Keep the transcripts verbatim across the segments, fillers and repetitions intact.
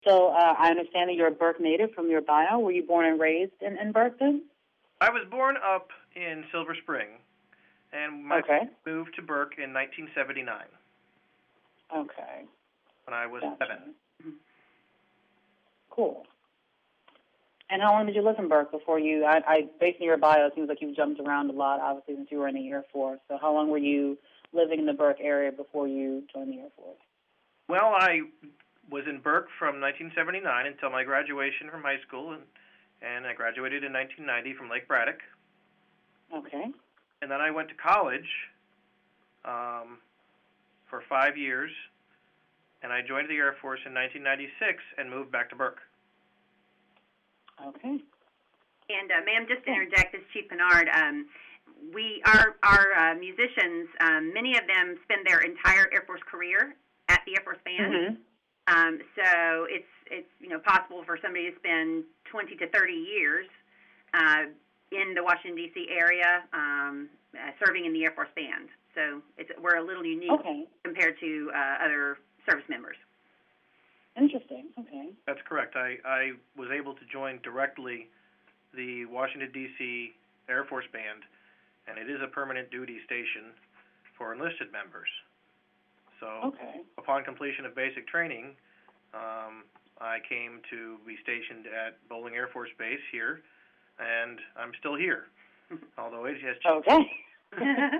So uh, I understand that you're a Burke native from your bio. Were you born and raised in, in Burke then? I was born up in Silver Spring, and my Okay. family moved to Burke in nineteen seventy-nine Okay. when I was Gotcha. seven. Cool. And how long did you live in Burke before you, I, I based on your bio, it seems like you've jumped around a lot, obviously, since you were in the Air Force. So how long were you living in the Burke area before you joined the Air Force? Well, I was in Burke from nineteen seventy-nine until my graduation from high school, and, and I graduated in nineteen ninety from Lake Braddock. Okay. And then I went to college um, for five years, and I joined the Air Force in nineteen ninety-six and moved back to Burke. Okay. And, uh, ma'am, just to interject, this is Chief Kennard. Um, we, our, our uh, musicians, um, many of them spend their entire Air Force career at the Air Force Band. Mm-hmm. Um, so it's, it's, you know, possible for somebody to spend twenty to thirty years uh, in the Washington, D C area um, uh, serving in the Air Force Band. So it's, we're a little unique Okay. compared to uh, other service members. Interesting. Okay. That's correct. I, I was able to join directly the Washington, D C Air Force Band, and it is a permanent duty station for enlisted members. So Okay. upon completion of basic training, um, I came to be stationed at Bolling Air Force Base here, and I'm still here, although it has changed. Okay.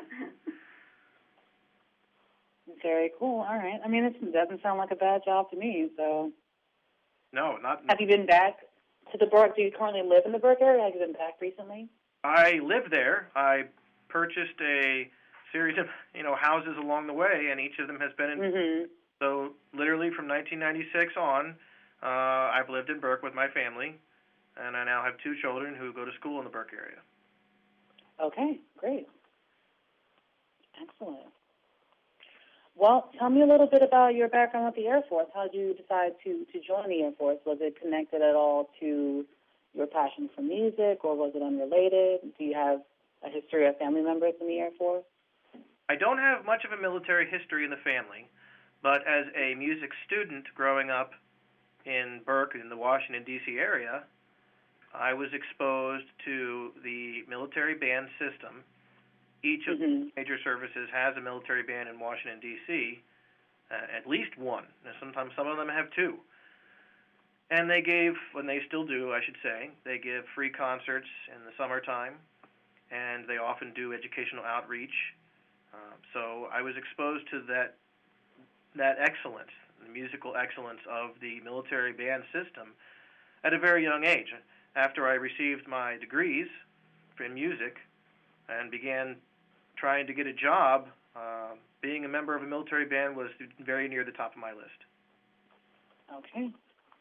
Very cool. All right. I mean, this doesn't sound like a bad job to me. So, No, not. have you been back to the Burke? Do you currently live in the Burke area? Have you been back recently? I live there. I purchased a series of, you know, houses along the way, and each of them has been in. Mm-hmm. So literally from nineteen ninety-six on, uh, I've lived in Burke with my family, and I now have two children who go to school in the Burke area. Okay. Great. Excellent. Well, tell me a little bit about your background with the Air Force. How did you decide to, to join the Air Force? Was it connected at all to your passion for music, or was it unrelated? Do you have a history of family members in the Air Force? I don't have much of a military history in the family, but as a music student growing up in Burke in the Washington, D C area, I was exposed to the military band system. Each of Mm-hmm. the major services has a military band in Washington, D C, uh, at least one. Now, sometimes some of them have two. And they gave, when they still do, I should say, they give free concerts in the summertime, and they often do educational outreach. Uh, so I was exposed to that that excellence, the musical excellence of the military band system at a very young age. After I received my degrees in music and began trying to get a job, uh, being a member of a military band was very near the top of my list. Okay.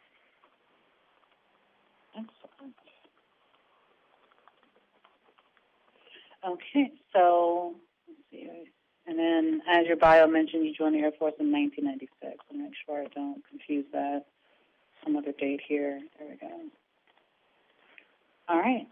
Excellent. Okay, so let's see. And then, as your bio mentioned, you joined the Air Force in nineteen ninety-six. I'll make sure I don't confuse that. Some other date here. There we go. All right.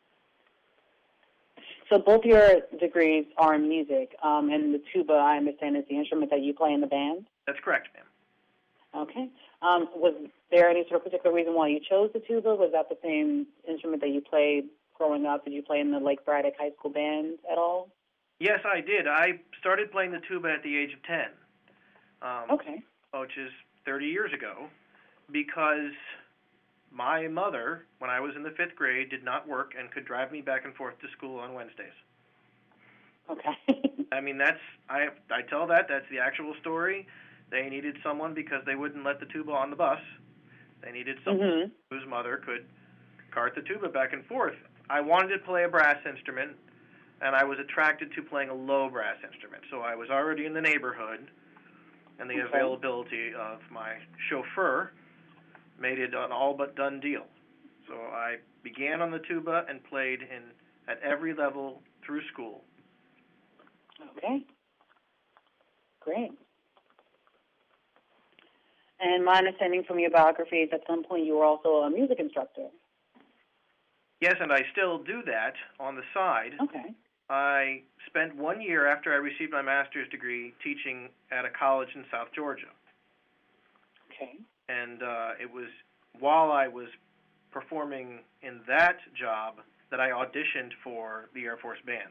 So both your degrees are in music, um, and the tuba, I understand, is the instrument that you play in the band? That's correct, ma'am. Okay. Um, was there any sort of particular reason why you chose the tuba? Was that the same instrument that you played growing up? Did you play in the Lake Braddock High School band at all? Yes, I did. I started playing the tuba at the age of ten, um, Okay. which is thirty years ago, because my mother, when I was in the fifth grade, did not work and could drive me back and forth to school on Wednesdays. Okay. I mean, that's, I I tell that, that's the actual story. They needed someone because they wouldn't let the tuba on the bus. They needed someone Mm-hmm. whose mother could cart the tuba back and forth. I wanted to play a brass instrument, and I was attracted to playing a low brass instrument. So I was already in the neighborhood, and the Okay. availability of my chauffeur made it an all but done deal. So I began on the tuba and played in at every level through school. Okay. Great. And my understanding from your biography is at some point you were also a music instructor. Yes, and I still do that on the side. Okay. I spent one year after I received my master's degree teaching at a college in South Georgia. Okay. and uh, it was while I was performing in that job that I auditioned for the Air Force Band.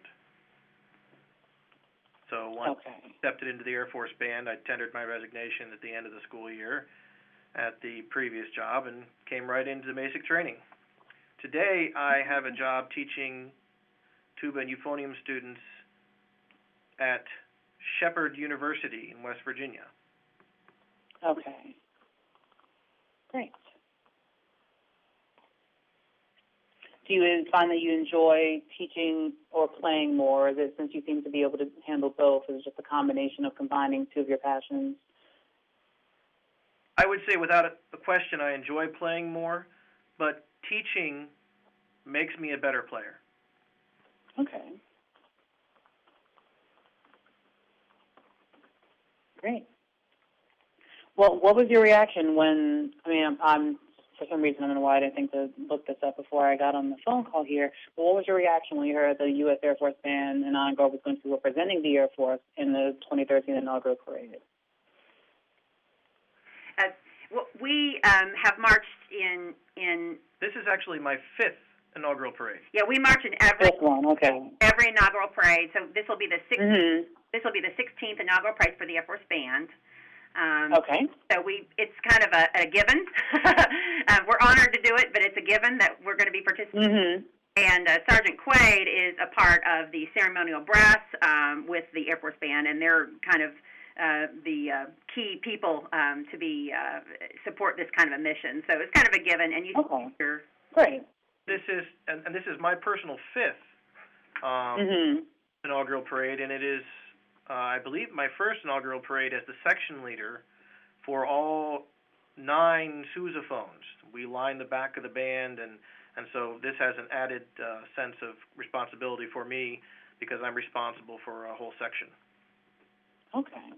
So once Okay. I accepted into the Air Force Band, I tendered my resignation at the end of the school year at the previous job and came right into the basic training. Today, I have a job teaching tuba and euphonium students at Shepherd University in West Virginia. Okay. Great. Do you find that you enjoy teaching or playing more? Is it, since you seem to be able to handle both, is it just a combination of combining two of your passions? I would say without a question I enjoy playing more, but teaching makes me a better player. Okay. Great. Well, what was your reaction when, I mean, I'm, I'm for some reason, I don't know why I didn't think to look this up before I got on the phone call here. But what was your reaction when you heard the U S Air Force Band and Anna Grove was going to be representing the Air Force in the twenty thirteen inaugural parade? Uh, well, we um, have marched in in. This is actually my fifth inaugural parade. Yeah, we march in every This one, okay. every inaugural parade. So this will be the sixth. Mm-hmm. This will be the sixteenth inaugural parade for the Air Force Band. Um, Okay. So we, it's kind of a, a given. uh, we're honored to do it, but it's a given that we're going to be participating. Mm-hmm. And uh, Sergeant Quaid is a part of the ceremonial brass um, with the Air Force Band, and they're kind of uh, the uh, key people um, to be uh, support this kind of a mission. So it's kind of a given. And you, Okay. you're, Great. This is, and, and this is my personal fifth um, Mm-hmm. inaugural parade, and it is, uh, I believe, my first inaugural parade as the section leader for all nine sousaphones. We line the back of the band, and, and so this has an added uh, sense of responsibility for me because I'm responsible for a whole section. Okay.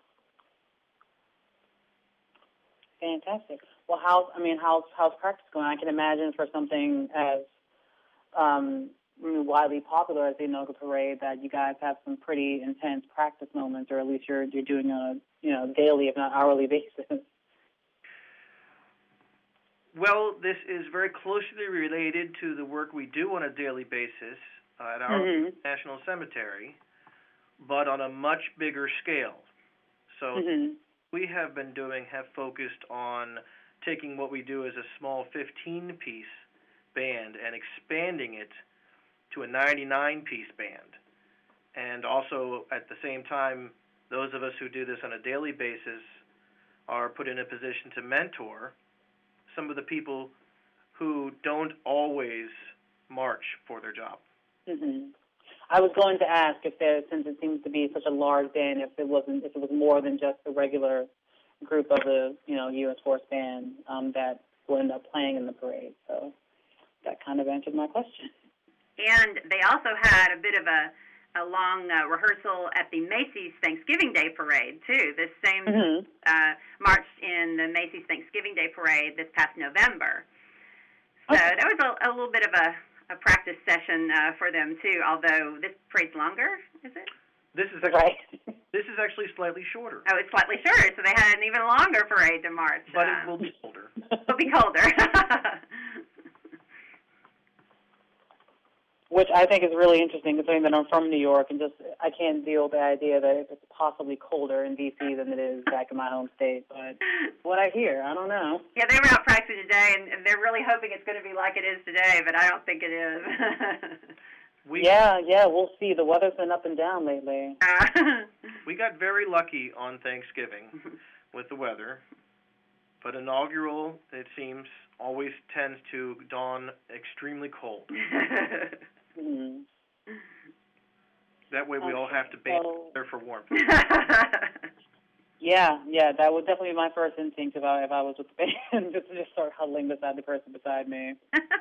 Fantastic. Well, how's, I mean, how's, how's practice going? I can imagine for something as um, widely popular as the inaugural parade that you guys have some pretty intense practice moments, or at least you're you're doing on a you know daily, if not hourly basis. Well, this is very closely related to the work we do on a daily basis uh, at our Mm-hmm. National Cemetery, but on a much bigger scale. So Mm-hmm. we have been doing, have focused on taking what we do as a small fifteen-piece band and expanding it to a ninety-nine-piece band. And also, at the same time, those of us who do this on a daily basis are put in a position to mentor some of the people who don't always march for their job. Mm-hmm. I was going to ask if there, since it seems to be such a large band, if it wasn't, if it was more than just the regular group of the, you know, U S Force Band um, that will end up playing in the parade. So that kind of answered my question. and they also had a bit of a, a long uh, rehearsal at the Macy's Thanksgiving Day Parade, too. This same Mm-hmm. uh, marched in the Macy's Thanksgiving Day Parade this past November. So Okay. that was a, a little bit of a, a practice session uh, for them, too, although this parade's longer, is it? This is actually, Right. this is actually slightly shorter, Oh, it's slightly shorter, so they had an even longer parade to march. but uh, it will be colder. It'll be colder. Which I think is really interesting, considering that I'm from New York, and just I can't deal with the idea that it's possibly colder in D C than it is back in my home state. But what I hear, I don't know. Yeah, they were out practicing today, and, and they're really hoping it's going to be like it is today, but I don't think it is. We, Yeah, yeah, we'll see. The weather's been up and down lately. Uh, we got very lucky on Thanksgiving with the weather, but inaugural, it seems, always tends to dawn extremely cold. Mm-hmm. That way we all have to Okay, band so- there for warmth. Yeah, yeah, that would definitely be my first instinct if I if I was with the band, just to just start huddling beside the person beside me.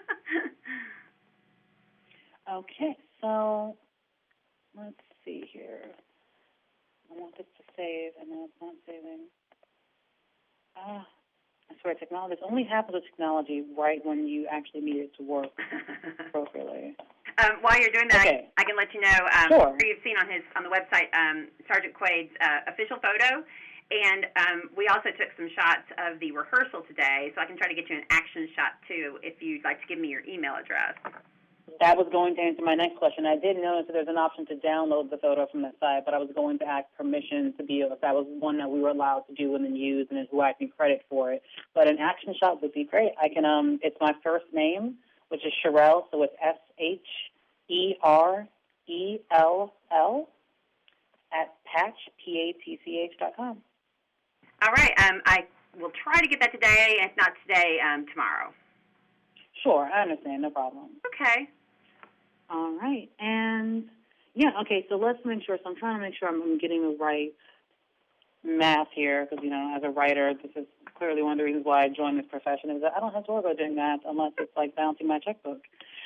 Okay, so let's see here. I want this to save, and now it's not saving. Ah, I swear, technology. This only happens with technology right when you actually need it to work appropriately. Um, while you're doing that, Okay. I, I can let you know. Um, Sure. You've seen on his on the website um, Sergeant Quaid's uh, official photo, And um, we also took some shots of the rehearsal today, so I can try to get you an action shot too if you'd like to give me your email address. That was going to answer my next question. I did notice that there's an option to download the photo from the site, but I was going to ask permission to be able, if that was one that we were allowed to do and then use, and then who I can credit for it. But an action shot would be great. I can, um, it's my first name, which is Sherelle, so it's S H E R E L L at patch, P A T C H dot com. All right. Um, I will try to get that today. If not today, um, tomorrow. Sure, I understand. No problem. Okay. All right. And, yeah, okay, so let's make sure. So I'm trying to make sure I'm, I'm getting the right math here because, you know, as a writer, this is clearly one of the reasons why I joined this profession is that I don't have to worry about doing math unless it's like balancing my checkbook.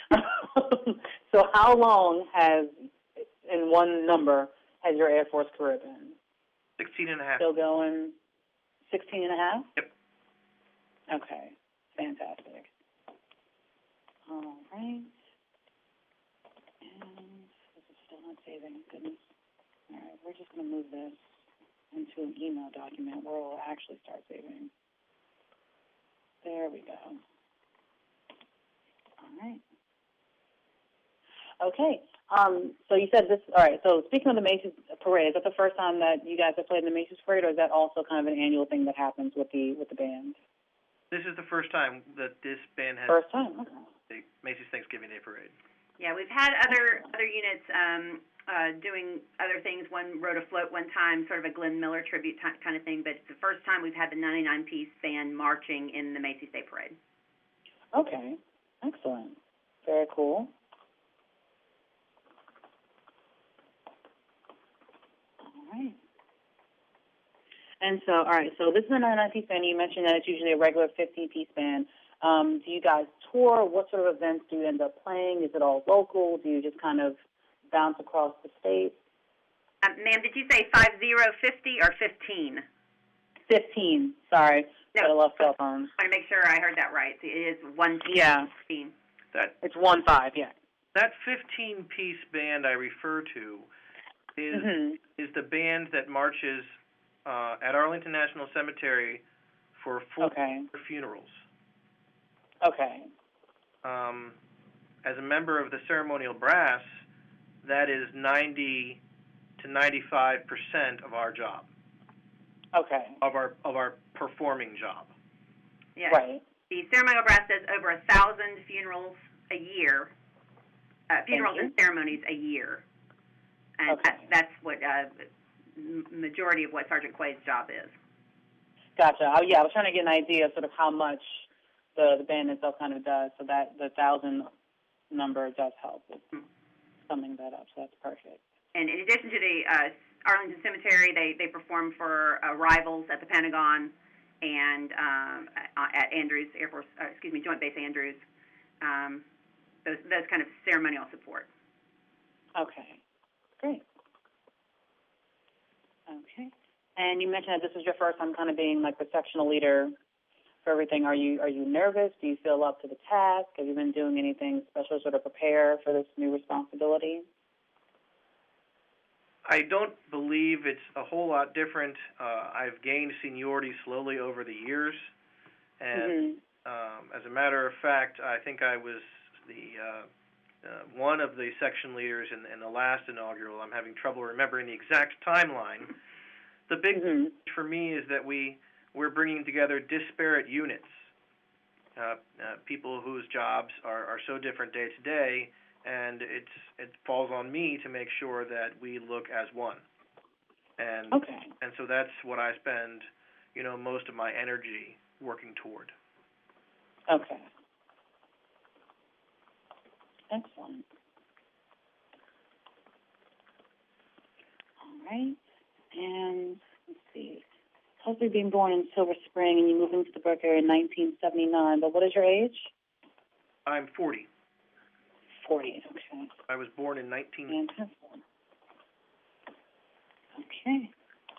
So how long has, in one number, has your Air Force career been? Sixteen and a half. Still going sixteen and a half? Yep. Okay, fantastic. All right. And this is still not saving. Goodness. All right, we're just going to move this into an email document where it will actually start saving. There we go. All right. Okay. Um, so you said this, all right, so speaking of the Macy's Parade, is that the first time that you guys have played in the Macy's Parade, or is that also kind of an annual thing that happens with the with the band? This is the first time that this band has First time, okay. the Macy's Thanksgiving Day Parade. Yeah, we've had other other units um, uh, doing other things. One rode a float one time, sort of a Glenn Miller tribute t- kind of thing, but it's the first time we've had the ninety-nine piece band marching in the Macy's Day Parade. Okay, excellent. Very cool. All right. And so, all right, so this is a ninety-nine piece band. You mentioned that it's usually a regular fifteen piece band. Um, do you guys tour? What sort of events do you end up playing? Is it all local? Do you just kind of bounce across the state? Um, ma'am, did you say five zero fifty or fifteen? Fifteen. Sorry, No. I love cell phones. I want to make sure I heard that right. So it is one Yeah. fifteen. That It's one five. Yeah. that fifteen piece band I refer to is Mm-hmm. is the band that marches uh, at Arlington National Cemetery for four Okay. funerals. Okay. Um, as a member of the ceremonial brass, that is ninety to ninety-five percent of our job, Okay. of our of our performing job. Yes. Right. The ceremonial brass does over a thousand funerals a year, uh, funerals you. and ceremonies a year, and Okay. that, that's what uh, m- majority of what Sergeant Quaid's job is. Gotcha. Oh, yeah, I was trying to get an idea of sort of how much the, the band itself kind of does, so that the thousand number does help with summing that up, so that's perfect. And in addition to the uh, Arlington Cemetery, they, they perform for uh, Rivals at the Pentagon and um, at Andrews Air Force, uh, excuse me, Joint Base Andrews. Um, those those kind of ceremonial support. Okay, great. Okay, and you mentioned that this is your first time kind of being like the sectional leader for everything. Are you are you nervous? Do you feel up to the task? Have you been doing anything special to sort of prepare for this new responsibility? I don't believe it's a whole lot different. Uh, I've gained seniority slowly over the years, and Mm-hmm. um, as a matter of fact, I think I was the uh, uh, one of the section leaders in, in the last inaugural. I'm having trouble remembering the exact timeline. The big Mm-hmm. thing for me is that we we're bringing together disparate units, uh, uh, people whose jobs are, are so different day to day. And it's it falls on me to make sure that we look as one, and Okay. and so that's what I spend, you know, most of my energy working toward. Okay. Excellent. All right. And let's see. Hopefully being born in Silver Spring and you moved into the Burke area in nineteen seventy-nine, but what is your age? I'm forty. forty, okay. I was born in nineteen. Fantastic. Okay.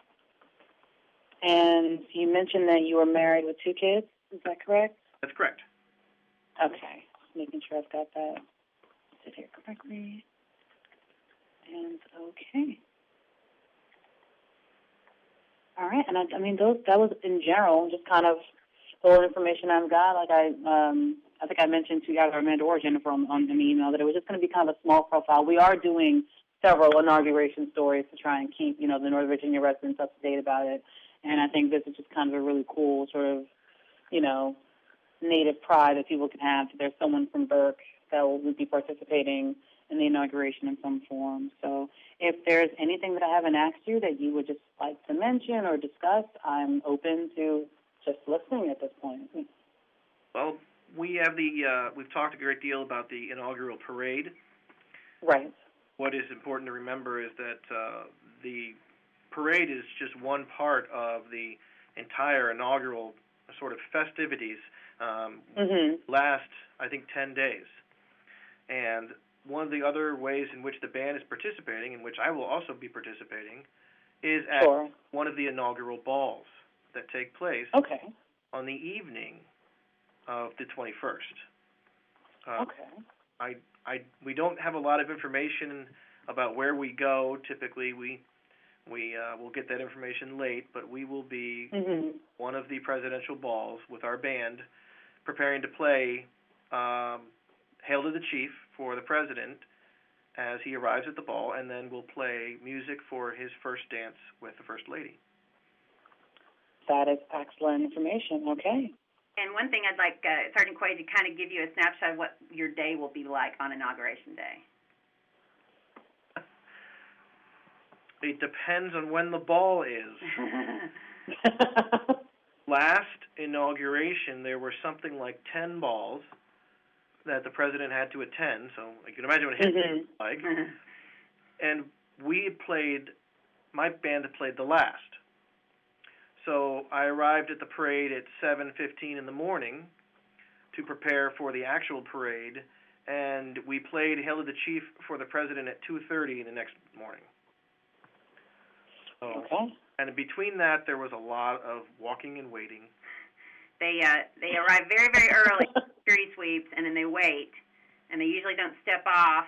And you mentioned that you were married with two kids, is that correct? That's correct. Okay. Making sure I've got that sit here correctly. And okay. All right, and I, I mean, those that was in general, just kind of the little information I've got. Like I, um, I think I mentioned to either Amanda or Jennifer on, on an email that it was just going to be kind of a small profile. We are doing several inauguration stories to try and keep, you know, the Northern Virginia residents up to date about it. And I think this is just kind of a really cool sort of, you know, native pride that people can have. There's someone from Burke that will be participating in the inauguration in some form. So if there's anything that I haven't asked you that you would just like to mention or discuss, I'm open to just listening at this point. Well, we have the, uh, we've talked a great deal about the inaugural parade. Right. What is important to remember is that uh, the parade is just one part of the entire inaugural sort of festivities. Um, mm-hmm. Last, I think, ten days. And one of the other ways in which the band is participating, in which I will also be participating, is at sure. one of the inaugural balls that take place okay. on the evening of the twenty-first. Uh, okay. I, I, we don't have a lot of information about where we go. Typically, we we uh, will get that information late, but we will be mm-hmm. one of the presidential balls with our band, preparing to play um, "Hail to the Chief" for the president as he arrives at the ball, and then we'll play music for his first dance with the First Lady. That is excellent information. Okay. And one thing I'd like uh, Sergeant Quaid to kind of give you a snapshot of what your day will be like on Inauguration Day. It depends on when the ball is. Last inauguration, there were something like ten balls that the president had to attend, so you can imagine what his mm-hmm. day was like. And we had played, my band had played the last. So I arrived at the parade at seven fifteen in the morning to prepare for the actual parade, and we played Hail to the Chief for the president at two thirty the next morning. So, okay. And between that, there was a lot of walking and waiting. They uh, they arrive very, very early, security sweeps, and then they wait, and they usually don't step off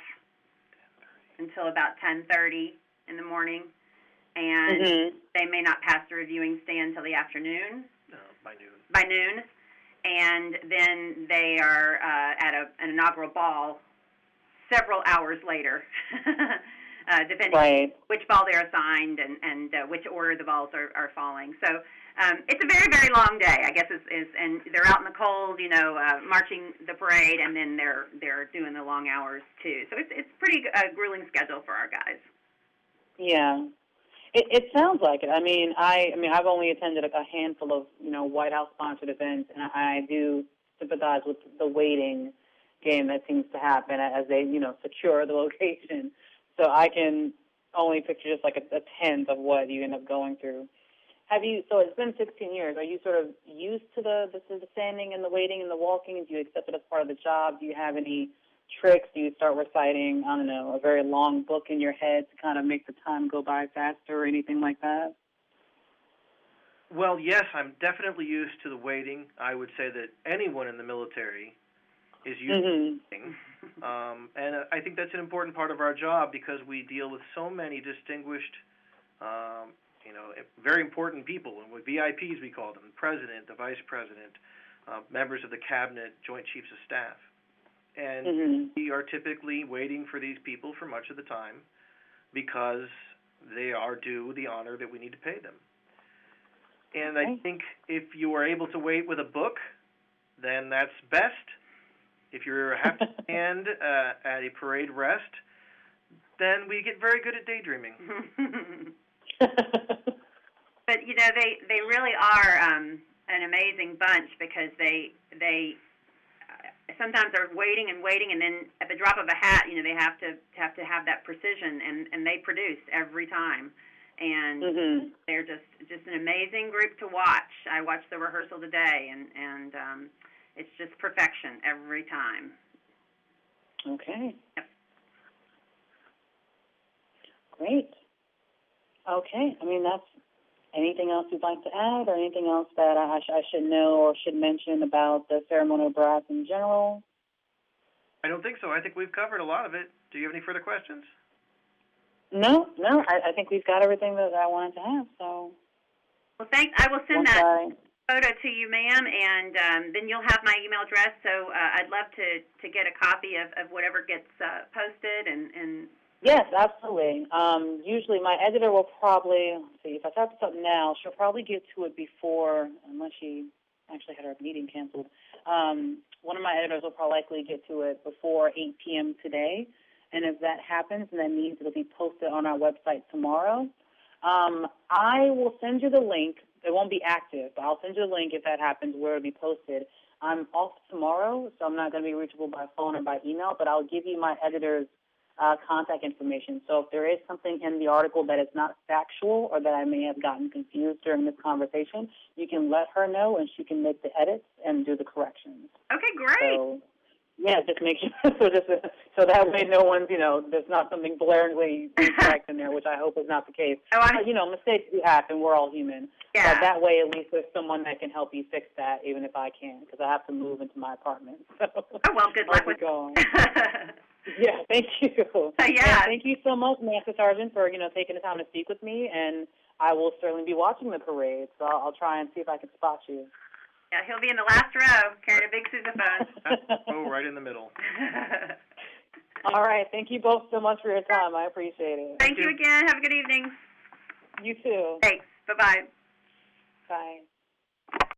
until about ten thirty in the morning. And mm-hmm. they may not pass the reviewing stand until the afternoon. No, by noon. By noon. And then they are uh, at a, an inaugural ball several hours later, uh, depending right. on which ball they're assigned and, and uh, which order the balls are, are falling. So um, it's a very, very long day, I guess, is, is and they're out in the cold, you know, uh, marching the parade, and then they're they're doing the long hours, too. So it's it's pretty uh, grueling schedule for our guys. Yeah. It, it sounds like it. I mean, I, I mean, I've only attended a handful of, you know, White House sponsored events, and I do sympathize with the waiting game that seems to happen as they, you know, secure the location. So I can only picture just like a, a tenth of what you end up going through. Have you? So it's been sixteen years. Are you sort of used to the the, the standing and the waiting and the walking? Do you accept it as part of the job? Do you have any tricks? Do you start reciting, I don't know, a very long book in your head to kind of make the time go by faster or anything like that? Well, yes, I'm definitely used to the waiting. I would say that anyone in the military is used mm-hmm. to waiting. Um, and I think that's an important part of our job because we deal with so many distinguished, um, you know, very important people, and with V I Ps we call them, the president, the vice president, uh, members of the cabinet, joint chiefs of staff. And mm-hmm. we are typically waiting for these people for much of the time because they are due the honor that we need to pay them. And okay. I think if you are able to wait with a book, then that's best. If you have to stand uh, at a parade rest, then we get very good at daydreaming. But, you know, they, they really are um, an amazing bunch because they they sometimes are waiting and waiting, and then at the drop of a hat, you know, they have to have to have that precision, and, and they produce every time. And mm-hmm. they're just just an amazing group to watch. I watched the rehearsal today, and and um, it's just perfection every time. Okay. Yep. Great. Okay. I mean, that's anything else you'd like to add, or anything else that I, sh- I should know or should mention about the ceremonial brass in general? I don't think so. I think we've covered a lot of it. Do you have any further questions? No, no. I, I think we've got everything that I wanted to have. So. Well, thanks. I will send Once that I- photo to you, ma'am, and um, then you'll have my email address. So uh, I'd love to, to get a copy of, of whatever gets uh, posted. And, and Yes, absolutely. Um, usually my editor will probably, let's see, if I type something now, she'll probably get to it before, unless she actually had her meeting canceled. Um, one of my editors will probably likely get to it before eight p.m. today. And if that happens, then that means it'll be posted on our website tomorrow. Um, I will send you the link. It won't be active, but I'll send you the link if that happens where it'll be posted. I'm off tomorrow, so I'm not going to be reachable by phone or by email, but I'll give you my editor's uh, contact information. So if there is something in the article that is not factual or that I may have gotten confused during this conversation, you can let her know, and she can make the edits and do the corrections. okay, great. So, yeah, just make sure, so just, so that way no one's, you know, there's not something blaringly incorrect in there, which I hope is not the case. Oh, I'm, But, you know, mistakes do happen. We're all human. yeah. But that way, at least there's someone that can help you fix that, even if I can't, because I have to move into my apartment. So Oh, well, good luck I'll with be going. Yeah, thank you. yeah. And thank you so much, Master Sergeant, for, you know, taking the time to speak with me, and I will certainly be watching the parade, so I'll, I'll try and see if I can spot you. Yeah, he'll be in the last row carrying a big sousaphone. Oh, right in the middle. All right, thank you both so much for your time. I appreciate it. Thank you again. Have a good evening. You too. Thanks. Bye-bye. Bye.